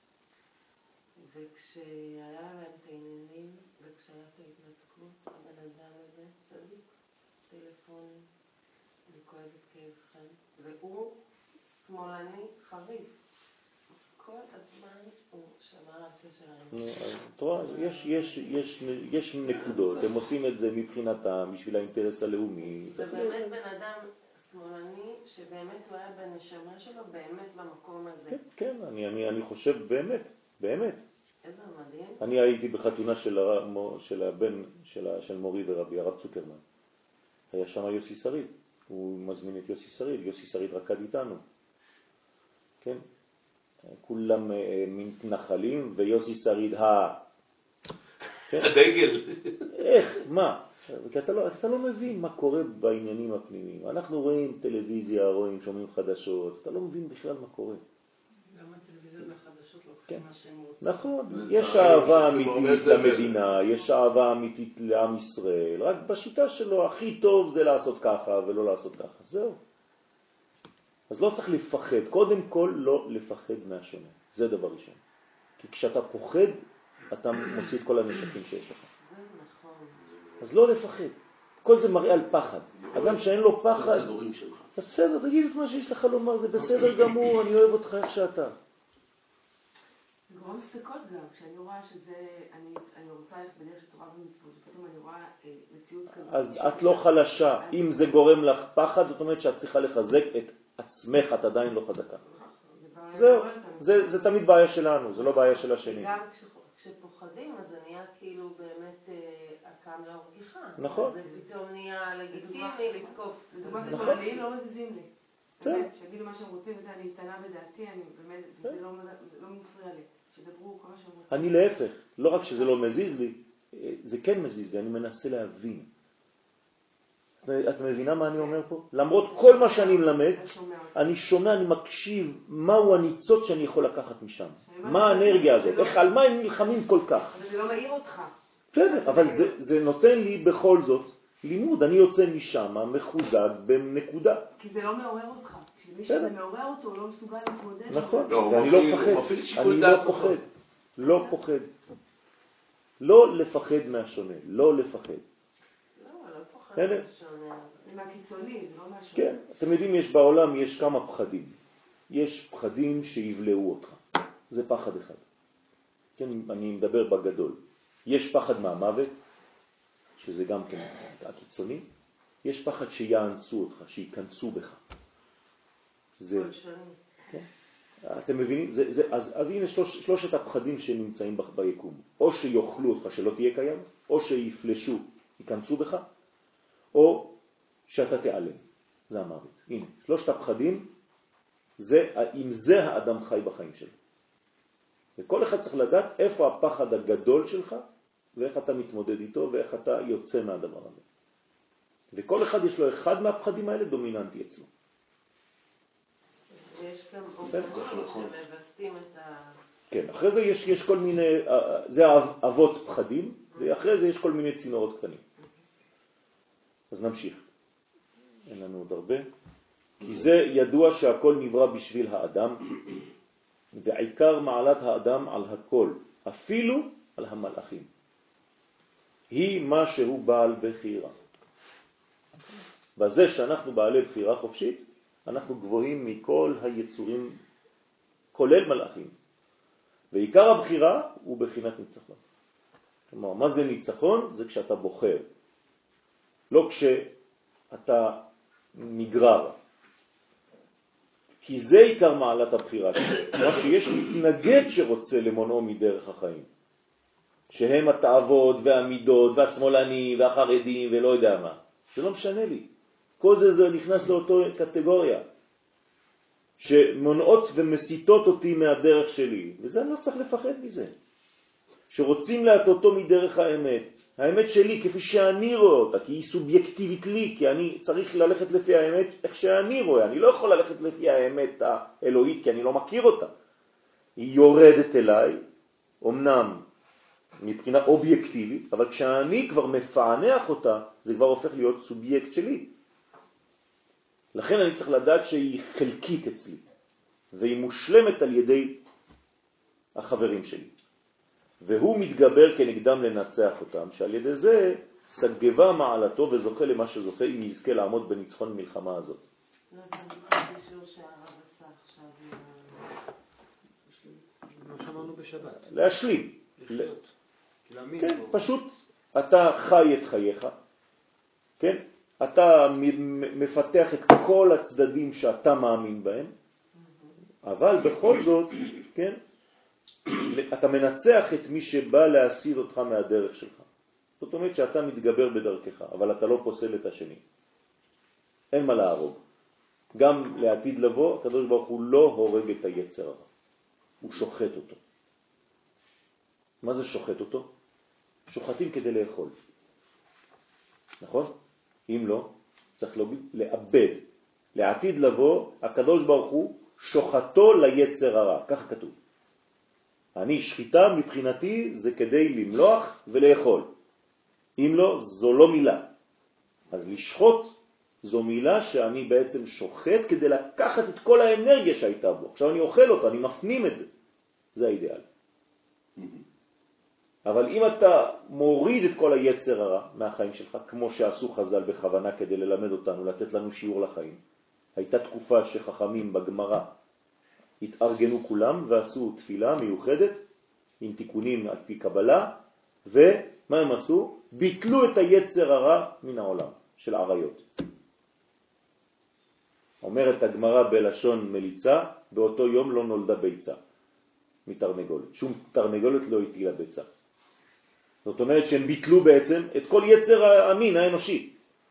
וכשהיה להם את העניינים וכשהיה את ההתנתקות, הבן אדם הזה צדיק, טלפון, אני כואבת כאבכם, והוא שמאלני חריף, כל הזמן הוא שמר על קשר העניין. יש נקודות, הם עושים את זה מבחינתם, בשביל האינטרס הלאומי. זה באמת בן אדם שמאלני, שבאמת הוא היה בנשמה שלו, באמת במקום הזה. כן, אני חושב באמת, באמת. איזה מדהים. אני הייתי בחתונה של הבן של מורי ורבי, הרב צוקרמן. היה שם יוסי שריד, הוא מזמין את יוסי שריד, יוסי שריד רקד איתנו. כן? כולם מתנחלים, ויוסי שריד הדגל. איך? מה? כי אתה לא מבין מה קורה בעניינים הפנימיים. אנחנו רואים טלוויזיה, שומעים חדשות, אתה לא מבין בכלל מה קורה. גם הטלוויזיה והחדשות לוקחים מה שהם רוצים. נכון, יש אהבה אמיתית למדינה, יש אהבה אמיתית לעם ישראל, רק בשיטה שלו הכי טוב זה לעשות ככה ולא לעשות ככה, זהו. אז לא צריך לפחד, קודם כל לא לפחד מהשונה, זה דבר ראשון. כי כשאתה פוחד, אתה מוציא את כל הנשקים שיש לך. אז לא לפחד. כל זה מראה על פחד. אדם שאין לו פחד, אז בסדר, תגיד את מה שיש לך לומר, זה בסדר גמור, אני אוהב אותך איך שאתה. זה גורם ספקות גם, כשאני רואה שזה, אני רוצה ללכת בדרך של תורה ומצוות, ופתאום אני רואה מציאות כזאת. אז את לא חלשה. אם זה גורם לך פחד, זאת אומרת שאת צריכה לחזק את עצמך, את עדיין לא חזקה. זהו, זה תמיד בעיה שלנו, זה לא בעיה של השני. גם כשפוחדים, אז זה נהיה כאילו באמת הקם להורגך. נכון. זה פתאום נהיה לגיטימי לתקוף. לדוגמה, שמאליים לא מזיזים לי. באמת, שיגידו מה שהם רוצים, וזה אני איתנה בדעתי, אני באמת, וזה לא מפריע לי. שדברו כל מה שהם רוצים. אני להפך, לא רק שזה לא מזיז לי, זה כן מזיז לי, אני מנסה להבין. את מבינה מה אני אומר פה? למרות כל מה שאני מלמד, אני שומע, אני מקשיב, מהו הניצוץ שאני יכול לקחת משם. מה האנרגיה הזאת? על מה הם נלחמים כל כך? אבל זה לא מעיר אותך. בסדר, אבל זה נותן לי בכל זאת לימוד. אני יוצא משם מחוזק בנקודה. כי זה לא מעורר אותך. כשמי שזה מעורר אותו, הוא לא מסוגל להתמודד. נכון, ואני לא פוחד. אני לא פוחד. לא פוחד. לא לפחד מהשונה. לא לפחד. זה מהקיצוני, זה לא מהשונה. כן, אתם יודעים, יש בעולם, יש כמה פחדים. יש פחדים שיבלעו אותך. זה פחד אחד. כן, אני מדבר בגדול. יש פחד מהמוות, שזה גם כן הקיצוני. יש פחד שיאנסו אותך, שיכנסו בך. זה... כן? אתם מבינים? אז הנה שלושת הפחדים שנמצאים ביקום. או שיוכלו אותך שלא תהיה קיים, או שיפלשו, ייכנסו בך, או שאתה תיעלם. זה המוות. הנה, שלושת הפחדים, אם זה האדם חי בחיים שלו. וכל אחד צריך לדעת איפה הפחד הגדול שלך, ואיך אתה מתמודד איתו, ואיך אתה יוצא מהדבר הזה. וכל אחד יש לו אחד מהפחדים האלה דומיננטי אצלו. ויש גם אופנים שמבסטים את ה... כן, אחרי זה יש כל מיני, זה אבות פחדים, ואחרי זה יש כל מיני צינורות קטנים. אז נמשיך. אין לנו עוד הרבה. כי זה ידוע שהכל נברא בשביל האדם, ועיקר מעלת האדם על הכל, אפילו על המלאכים. היא מה שהוא בעל בחירה. בזה שאנחנו בעלי בחירה חופשית, אנחנו גבוהים מכל היצורים, כולל מלאכים. ועיקר הבחירה הוא בחינת ניצחון. כלומר, מה זה ניצחון? זה כשאתה בוחר. לא כשאתה נגרר. כי זה עיקר מעלת הבחירה שלו. מה שיש מתנגד שרוצה למונעו מדרך החיים. שהם התאוות והמידות והשמאלנים והחרדים ולא יודע מה. זה לא משנה לי. כל זה נכנס לאותו קטגוריה. שמונעות ומסיתות אותי מהדרך שלי. וזה אני לא צריך לפחד מזה. שרוצים להטותו מדרך האמת. האמת שלי כפי שאני רואה אותה, כי היא סובייקטיבית לי, כי אני צריך ללכת לפי האמת איך שאני רואה. אני לא יכול ללכת לפי האמת האלוהית, כי אני לא מכיר אותה. היא יורדת אליי, אמנם מבחינה אובייקטיבית, אבל כשאני כבר מפענח אותה, זה כבר הופך להיות סובייקט שלי. לכן אני צריך לדעת שהיא חלקית אצלי, והיא מושלמת על ידי החברים שלי. והוא מתגבר כנגדם לנצח אותם, שעל ידי זה סגבה מעלתו וזוכה למה שזוכה אם יזכה לעמוד בניצחון מלחמה הזאת. לא הבנתי בשיעור שהרב עשה עכשיו. מה שאמרנו בשבת. להשלים. לחיות. כן, פשוט אתה חי את חייך, כן? אתה מפתח את כל הצדדים שאתה מאמין בהם, אבל בכל זאת, כן? אתה מנצח את מי שבא להסיר אותך מהדרך שלך. זאת אומרת שאתה מתגבר בדרכך, אבל אתה לא פוסל את השני. אין מה להרוג. גם לעתיד לבוא, הקדוש ברוך הוא לא הורג את היצר הרע. הוא שוחט אותו. מה זה שוחט אותו? שוחטים כדי לאכול. נכון? אם לא, צריך לאבד. לעתיד לבוא, הקדוש ברוך הוא שוחטו ליצר הרע. כך כתוב. אני שחיטה מבחינתי זה כדי למלוח ולאכול. אם לא, זו לא מילה. אז לשחוט זו מילה שאני בעצם שוחט כדי לקחת את כל האנרגיה שהייתה בו. עכשיו אני אוכל אותה, אני מפנים את זה. זה האידאל. אבל אם אתה מוריד את כל היצר הרע מהחיים שלך, כמו שעשו חז"ל בכוונה כדי ללמד אותנו, לתת לנו שיעור לחיים, הייתה תקופה שחכמים בגמרא התארגנו כולם ועשו תפילה מיוחדת עם תיקונים על פי קבלה, ומה הם עשו? ביטלו את היצר הרע מן העולם של עריות. אומרת הגמרא בלשון מליצה, באותו יום לא נולדה ביצה מתרנגולת. שום תרנגולת לא הטילה ביצה. זאת אומרת שהם ביטלו בעצם את כל יצר המין האנושי.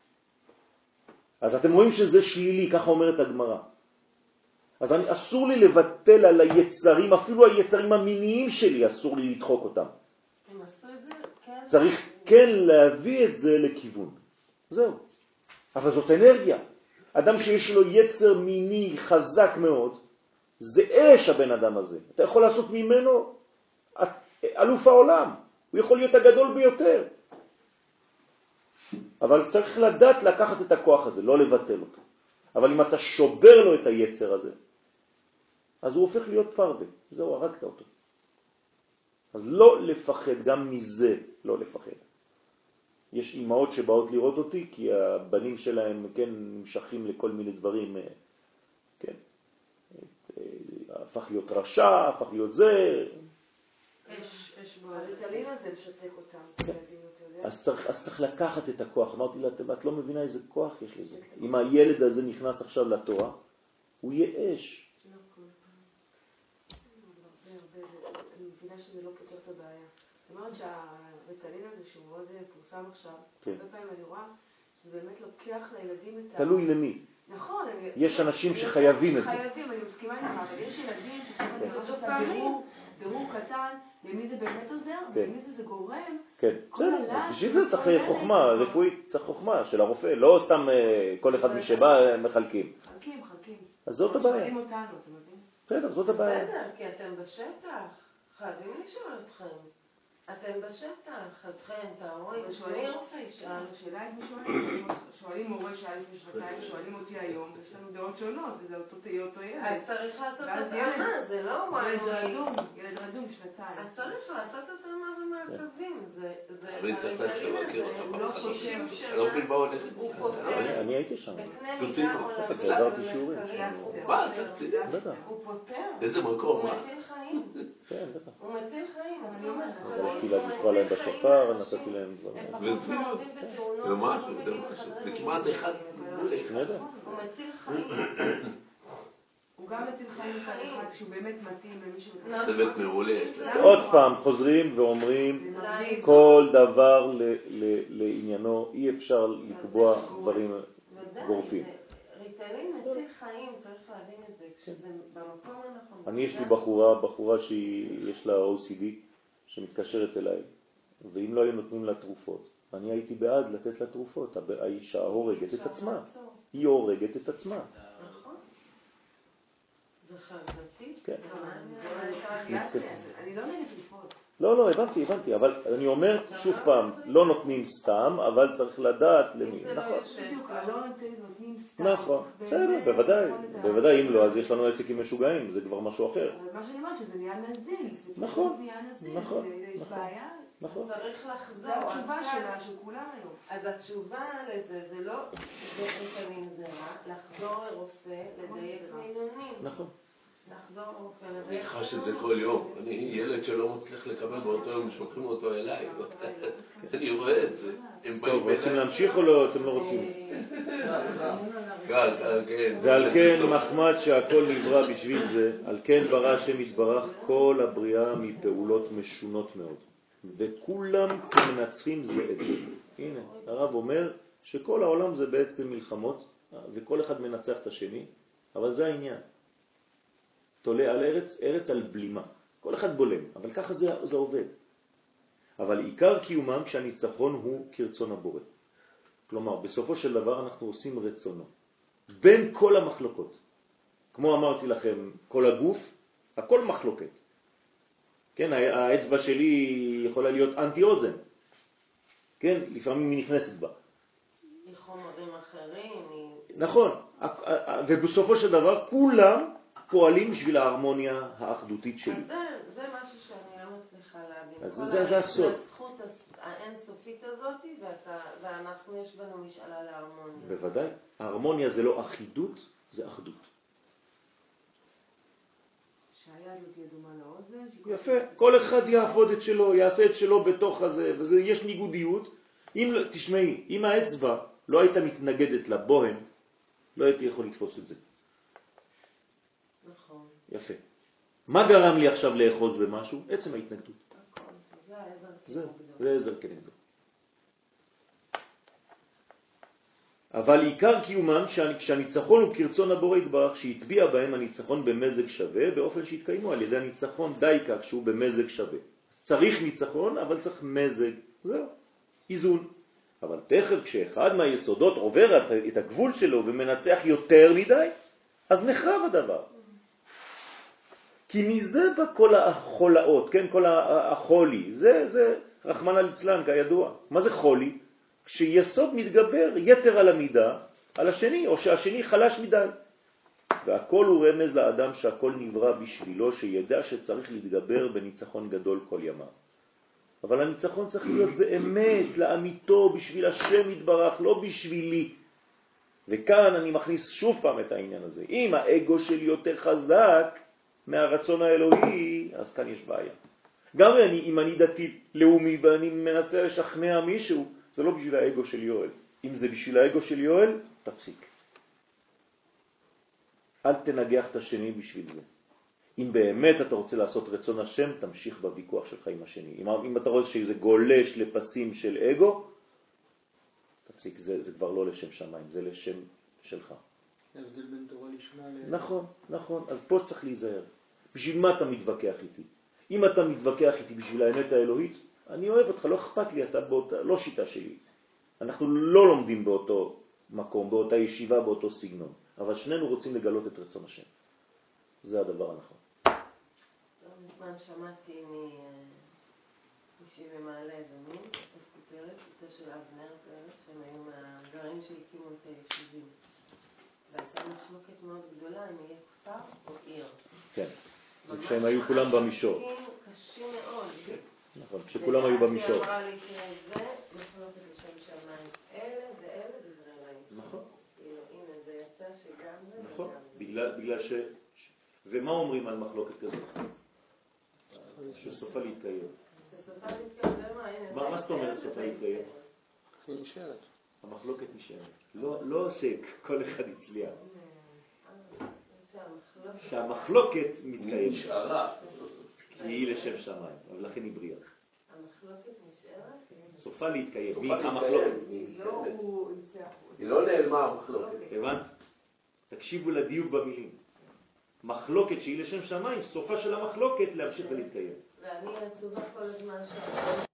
אז אתם רואים שזה שלילי, ככה אומרת הגמרא. אז אסור לי לבטל על היצרים, אפילו היצרים המיניים שלי אסור לי לדחוק אותם. הם עשו את זה? כן. צריך כן להביא את זה לכיוון. זהו. אבל זאת אנרגיה. אדם שיש לו יצר מיני חזק מאוד, זה אש הבן אדם הזה. אתה יכול לעשות ממנו אלוף העולם. הוא יכול להיות הגדול ביותר. אבל צריך לדעת לקחת את הכוח הזה, לא לבטל אותו. אבל אם אתה שובר לו את היצר הזה, אז הוא הופך להיות פרווה. זהו, הרגת אותו. אז לא לפחד, גם מזה לא לפחד. יש אימהות שבאות לראות אותי, כי הבנים שלהם כן נמשכים לכל מיני דברים, כן. הפך להיות רשע, הפך להיות זה. אש בו. הריטלין הזה משתק אותם. אז צריך לקחת את הכוח. אמרתי לה, את לא מבינה איזה כוח יש לזה. אם הילד הזה נכנס עכשיו לתורה, הוא יהיה אש. אני מבינה שזה לא פותר את הבעיה. זאת אומרת שהריטלין הזה שהוא מאוד פורסם עכשיו, הרבה פעמים אני רואה שזה באמת לוקח לילדים את ה... תלוי למי. נכון. יש אנשים שחייבים את זה. חייבים, אני מסכימה איתך, אבל יש ילדים שצריכים לעשות בירור קטן, למי זה באמת עוזר, ולמי זה גורם. כן, בסדר, אז בשביל זה צריך חוכמה רפואית, צריך חוכמה של הרופא, לא סתם כל אחד מי שבא מחלקים. חלקים. אז זאת הבעיה. שואלים אותנו, אתה מבין? בסדר, זאת הבעיה. בסדר, כי אתם בשטח, חייבים לשאול אתכם. אתם בשטח, אתכם, תאורים, מי רופא ישאל? השאלה היא שואלים מורה שהיה לפני שנתיים, שואלים אותי היום, יש לנו דעות שונות, וזה אותו ילד. אז צריך לעשות התאמה, זה לא ילד רדום, שנתיים. אז צריך לעשות התאמה ומעקבים, אני צריך להכיר אותך אני לא מבין מה הולך אצלך. אני הייתי שם. עברתי שיעורים. מה, תרציני? הוא פותר. איזה מקום, הוא מה? מציל חיים. כן, בטח. הוא מציל חיים, אז הוא הלכתי לקרוא להם בשופר, נתתי להם דברים. הם פחות מעורבים בתאונות. זה משהו, זה כמעט אחד מול אחד. הוא מציל חיים. הוא גם מציל חיים אחד שהוא באמת מתאים למישהו. צוות מעולה יש להם. עוד פעם חוזרים ואומרים כל דבר לעניינו, אי אפשר לקבוע דברים גורפים. ריטלין מציל חיים, צריך להבין את זה, כשזה במקום הנכון. אני יש לי בחורה שיש לה OCD שמתקשרת אליי, ואם לא היו נותנים לה תרופות, אני הייתי בעד לתת לה תרופות. האישה הורגת את עצמה, היא הורגת את עצמה. נכון. זה חרדתי? כן. אני לא נגד תרופות. לא, הבנתי, אבל אני אומר שוב פעם, לא נותנים סתם, אבל צריך לדעת למי. נכון. נכון, בסדר, בוודאי, אם לא, אז יש לנו עסק עם משוגעים, זה כבר משהו אחר. אבל מה שאני אומרת שזה נהיה נזיל, זה נכון, פשוט נהיה נזיל, יש בעיה. נכון. צריך לחזור. זה התשובה שלה, של כולם היום. אז התשובה לזה, זה לא ריטלין זה רע, לחזור לרופא, לדייק מינונים. נכון. לחזור לרופא, לדייק אני חש את זה כל יום. אני ילד שלא מצליח לקבל באותו יום, שולחים אותו אליי. אני רואה את זה. טוב, רוצים להמשיך או לא? אתם לא רוצים? כן. ועל כן מחמד שהכל נברא בשביל זה, על כן ברא השם יתברך כל הבריאה מפעולות משונות מאוד. וכולם מנצחים זה את זה. הנה, הרב אומר שכל העולם זה בעצם מלחמות, וכל אחד מנצח את השני, אבל זה העניין. תולה על ארץ על בלימה. כל אחד בולם, אבל ככה זה עובד. אבל עיקר קיומם כשהניצחון הוא כרצון הבורא. כלומר, בסופו של דבר אנחנו עושים רצונו. בין כל המחלוקות. כמו אמרתי לכם, כל הגוף, הכל מחלוקת. כן, האצבע שלי יכולה להיות אנטי אוזן. כן, לפעמים היא נכנסת בה. היא חומרים אחרים. נכון, ובסופו של דבר כולם פועלים בשביל ההרמוניה האחדותית שלי. אז זה משהו שאני לא מצליחה להבין. אז זה הסוד. הזכות האינסופית הזאת, ואנחנו יש בנו משאלה להרמוניה. בוודאי. ההרמוניה זה לא אחידות, זה אחדות. שהיד לא תהיה דומה לאוזן. יפה. כל אחד יעבוד את שלו, יעשה את שלו בתוך הזה, ויש ניגודיות. תשמעי, אם האצבע לא הייתה מתנגדת לבוהם, לא הייתי יכול לתפוס את זה. נכון. יפה. מה גרם לי עכשיו לאחוז במשהו? עצם ההתנגדות. נכון. זה העזר כנגדו. זה עזר כנגדו. אבל עיקר קיומם כשהניצחון הוא כרצון הבורא יתברך, שהטביע בהם הניצחון במזג שווה, באופן שהתקיימו על ידי הניצחון דייקה כשהוא במזג שווה. צריך ניצחון, אבל צריך מזג. זהו. איזון. אבל תכף כשאחד מהיסודות עובר את הגבול שלו ומנצח יותר מדי, אז נחרב הדבר. כי מזה בא כל החולאות, כן? כל החולי. זה רחמנא ליצלן כידוע. מה זה חולי? כשיסוד מתגבר יתר על המידה, על השני, או שהשני חלש מדי. והכל הוא רמז לאדם שהכל נברא בשבילו, שידע שצריך להתגבר בניצחון גדול כל ימיו. אבל הניצחון צריך להיות באמת, לאמיתו, בשביל השם יתברך, לא בשבילי. וכאן אני מכניס שוב פעם את העניין הזה. אם האגו שלי יותר חזק מהרצון האלוהי, אז כאן יש בעיה. גם אם אני דתי לאומי ואני מנסה לשכנע מישהו, זה לא בשביל האגו של יואל. אם זה בשביל האגו של יואל, תפסיק. אל תנגח את השני בשביל זה. אם באמת אתה רוצה לעשות רצון השם, תמשיך בוויכוח שלך עם השני. אם אתה רואה שזה גולש לפסים של אגו, תפסיק, זה כבר לא לשם שמיים, זה לשם שלך. ההבדל בין תורה לשמה נכון, נכון. אז פה צריך להיזהר. בשביל מה אתה מתווכח איתי? אם אתה מתווכח איתי בשביל האמת האלוהית, אני אוהב אותך, לא אכפת לי, אתה באותה, לא שיטה שלי. אנחנו לא לומדים באותו מקום, באותה ישיבה, באותו סגנון. אבל שנינו רוצים לגלות את רצון השם. זה הדבר הנכון. לא מזמן שמעתי אישי במעלה אדומים, אסתי פרץ, אשתו של אבנר פרץ, שהם היו מהגרעין שהקימו את היישובים. והייתה מחלוקת מאוד גדולה אם יהיה כפר או עיר. כן, כשהם היו כולם במישור. קשים מאוד. נכון, כשכולם היו במישור. והיא אמרה לי, תראה, זה מחלוקת לשם שמיים. אלה ואלה דברי אלוהים. נכון. כאילו, הנה, זה יצא שגם זה נכון, וגם זה. בגלל ומה אומרים על מחלוקת כזאת? שסופה להתקיים. שסופה להתקיים, זה מה, הנה. מה זאת אומרת סופה להתקיים? היא נשארת. המחלוקת נשארת. לא שכל אחד הצליח. שהמחלוקת מתקיימת. נשארה. כי היא לשם שמיים, אבל לכן היא בריאה. המחלוקת נשארת? סופה להתקיים. סופה המחלוקת. היא לא נעלמה המחלוקת. הבנת? תקשיבו לדיוק במילים. מחלוקת שהיא לשם שמיים, סופה של המחלוקת להמשיך ולהתקיים. ואני עצובה כל הזמן שם.